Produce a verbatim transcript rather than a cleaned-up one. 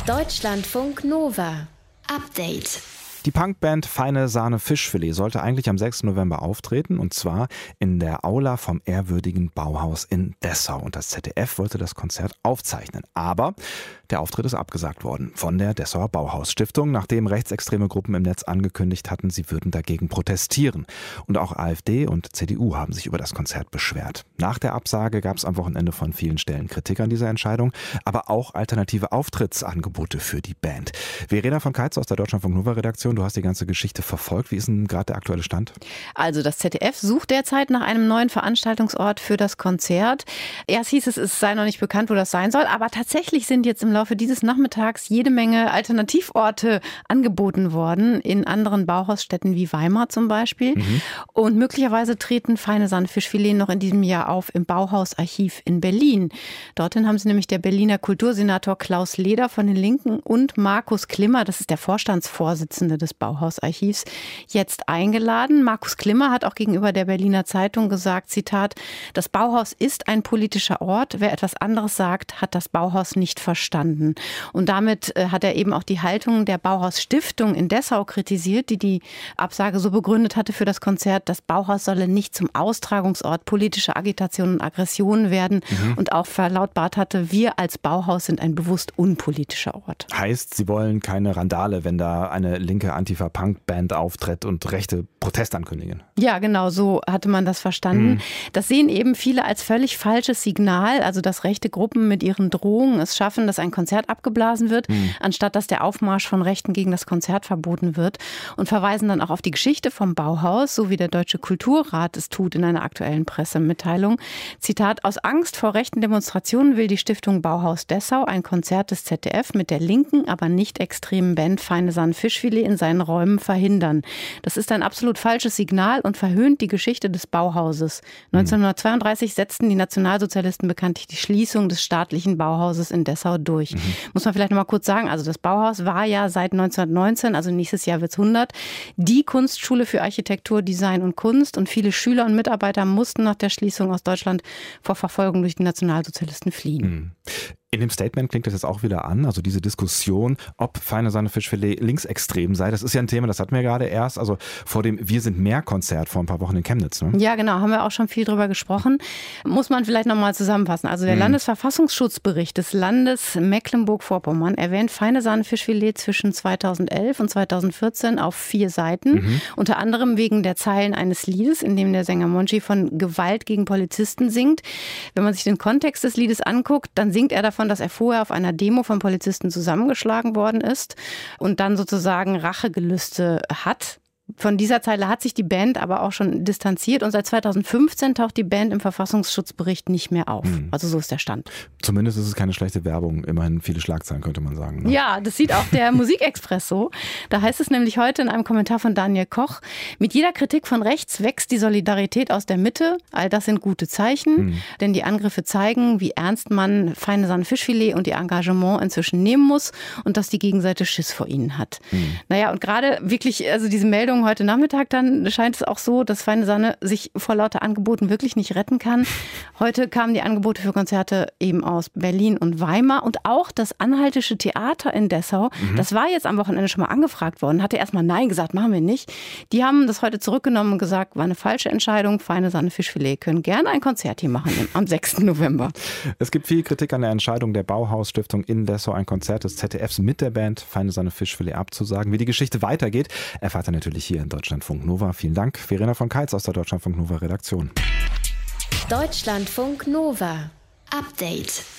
Deutschlandfunk Nova. Update. Die Punkband Feine Sahne Fischfilet sollte eigentlich am sechsten November auftreten, und zwar in der Aula vom ehrwürdigen Bauhaus in Dessau. Und das Z D F wollte das Konzert aufzeichnen. Aber der Auftritt ist abgesagt worden von der Dessauer Bauhaus-Stiftung, nachdem rechtsextreme Gruppen im Netz angekündigt hatten, sie würden dagegen protestieren. Und auch AfD und C D U haben sich über das Konzert beschwert. Nach der Absage gab es am Wochenende von vielen Stellen Kritik an dieser Entscheidung, aber auch alternative Auftrittsangebote für die Band. Verena von Keitz aus der Deutschlandfunk Nova Redaktion, du hast die ganze Geschichte verfolgt. Wie ist denn gerade der aktuelle Stand? Also das Z D F sucht derzeit nach einem neuen Veranstaltungsort für das Konzert. Erst hieß es, es sei noch nicht bekannt, wo das sein soll, aber tatsächlich sind jetzt im Laufe dieses Nachmittags jede Menge Alternativorte angeboten worden, in anderen Bauhausstädten wie Weimar zum Beispiel. Mhm. Und möglicherweise treten Feine Sahne Fischfilet noch in diesem Jahr auf im Bauhausarchiv in Berlin. Dorthin haben sie nämlich der Berliner Kultursenator Klaus Leder von den Linken und Markus Klimmer, das ist der Vorstandsvorsitzende des Bauhausarchivs, jetzt eingeladen. Markus Klimmer hat auch gegenüber der Berliner Zeitung gesagt, Zitat, das Bauhaus ist ein politischer Ort. Wer etwas anderes sagt, hat das Bauhaus nicht verstanden. Und damit hat er eben auch die Haltung der Bauhaus-Stiftung in Dessau kritisiert, die die Absage so begründet hatte für das Konzert. Das Bauhaus solle nicht zum Austragungsort politischer Agitation und Aggressionen werden. Mhm. Und auch verlautbart hatte, wir als Bauhaus sind ein bewusst unpolitischer Ort. Heißt, Sie wollen keine Randale, wenn da eine linke Antifa-Punk-Band auftritt und rechte Protest ankündigen? Ja, genau, so hatte man das verstanden. Mhm. Das sehen eben viele als völlig falsches Signal, also dass rechte Gruppen mit ihren Drohungen es schaffen, dass ein Konzert abgeblasen wird, mhm. anstatt dass der Aufmarsch von Rechten gegen das Konzert verboten wird, und verweisen dann auch auf die Geschichte vom Bauhaus, so wie der Deutsche Kulturrat es tut in einer aktuellen Pressemitteilung. Zitat, aus Angst vor rechten Demonstrationen will die Stiftung Bauhaus Dessau ein Konzert des Z D F mit der linken, aber nicht extremen Band Feine Sahne Fischfilet in seinen Räumen verhindern. Das ist ein absolut falsches Signal und verhöhnt die Geschichte des Bauhauses. neunzehnhundertzweiunddreißig setzten die Nationalsozialisten bekanntlich die Schließung des staatlichen Bauhauses in Dessau durch. Mhm. Muss man vielleicht noch mal kurz sagen, also das Bauhaus war ja seit neunzehnhundertneunzehn, also nächstes Jahr wird es hundert, die Kunstschule für Architektur, Design und Kunst, und viele Schüler und Mitarbeiter mussten nach der Schließung aus Deutschland vor Verfolgung durch die Nationalsozialisten fliehen. Mhm. In dem Statement klingt das jetzt auch wieder an, also diese Diskussion, ob Feine Sahne Fischfilet linksextrem sei. Das ist ja ein Thema, das hatten wir gerade erst, also vor dem Wir sind mehr Konzert vor ein paar Wochen in Chemnitz. Ne? Ja, genau, haben wir auch schon viel drüber gesprochen. Muss man vielleicht nochmal zusammenfassen. Also der hm. Landesverfassungsschutzbericht des Landes Mecklenburg-Vorpommern erwähnt Feine Sahne Fischfilet zwischen zweitausendelf und zweitausendvierzehn auf vier Seiten. Mhm. Unter anderem wegen der Zeilen eines Liedes, in dem der Sänger Monchi von Gewalt gegen Polizisten singt. Wenn man sich den Kontext des Liedes anguckt, dann singt er davon, dass er vorher auf einer Demo von Polizisten zusammengeschlagen worden ist und dann sozusagen Rachegelüste hat. Von dieser Zeile hat sich die Band aber auch schon distanziert, und seit zweitausendfünfzehn taucht die Band im Verfassungsschutzbericht nicht mehr auf. Mhm. Also so ist der Stand. Zumindest ist es keine schlechte Werbung. Immerhin viele Schlagzeilen, könnte man sagen. Ne? Ja, das sieht auch der Musikexpress so. Da heißt es nämlich heute in einem Kommentar von Daniel Koch, mit jeder Kritik von rechts wächst die Solidarität aus der Mitte. All das sind gute Zeichen, mhm. denn die Angriffe zeigen, wie ernst man Feine Sahne Fischfilet und ihr Engagement inzwischen nehmen muss und dass die Gegenseite Schiss vor ihnen hat. Mhm. Naja, und gerade wirklich, also diese Meldung heute Nachmittag, dann scheint es auch so, dass Feine Sahne sich vor lauter Angeboten wirklich nicht retten kann. Heute kamen die Angebote für Konzerte eben aus Berlin und Weimar, und auch das Anhaltische Theater in Dessau. Mhm. Das war jetzt am Wochenende schon mal angefragt worden, hatte erstmal Nein gesagt, machen wir nicht. Die haben das heute zurückgenommen und gesagt, war eine falsche Entscheidung. Feine Sahne Fischfilet können gerne ein Konzert hier machen am sechsten November. Es gibt viel Kritik an der Entscheidung der Bauhaus-Stiftung in Dessau, ein Konzert des Z D Fs mit der Band Feine Sahne Fischfilet abzusagen. Wie die Geschichte weitergeht, erfahrt ihr natürlich hier in Deutschlandfunk Nova. Vielen Dank, Verena von Keitz aus der Deutschlandfunk Nova Redaktion. Deutschlandfunk Nova. Update.